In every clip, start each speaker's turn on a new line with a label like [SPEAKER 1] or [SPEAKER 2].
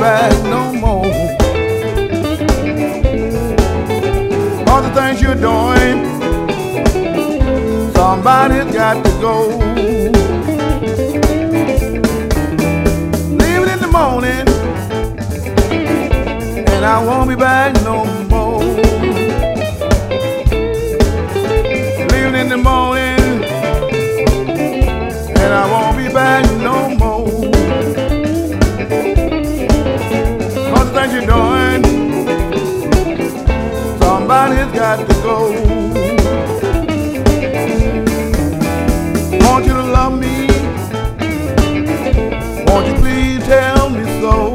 [SPEAKER 1] back no more. All the things you're doing, somebody's got to go. Leaving in the morning, and I won't be back no more. Leaving in the morning, and I won't be back no more. All the things you're doing, somebody's got to go. Want you to love me? Won't you please tell me so?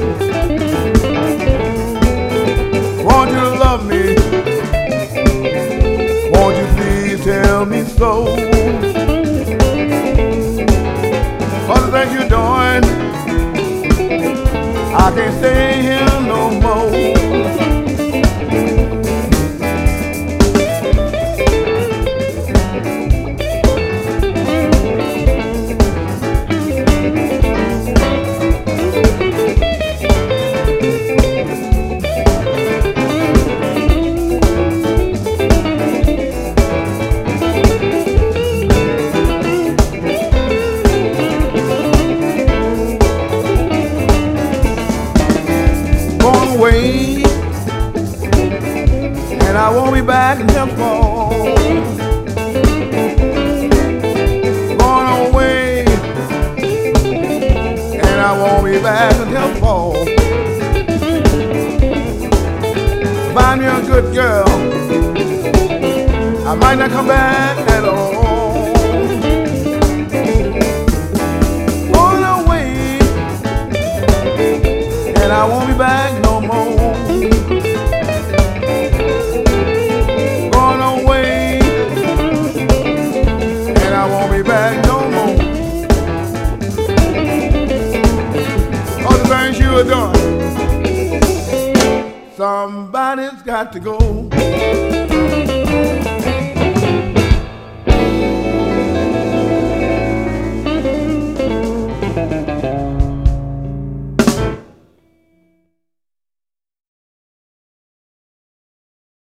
[SPEAKER 1] Want you to love me? Won't you please tell me so? All the things you're doing, I can't stay here no more. Away, and I won't be back until fall. Going away, and I won't be back until fall. Find me a good girl, I might not come back at all. Going away, and I won't be back no more. Going away, and I won't be back no more. All the things you are doing, somebody's got to go.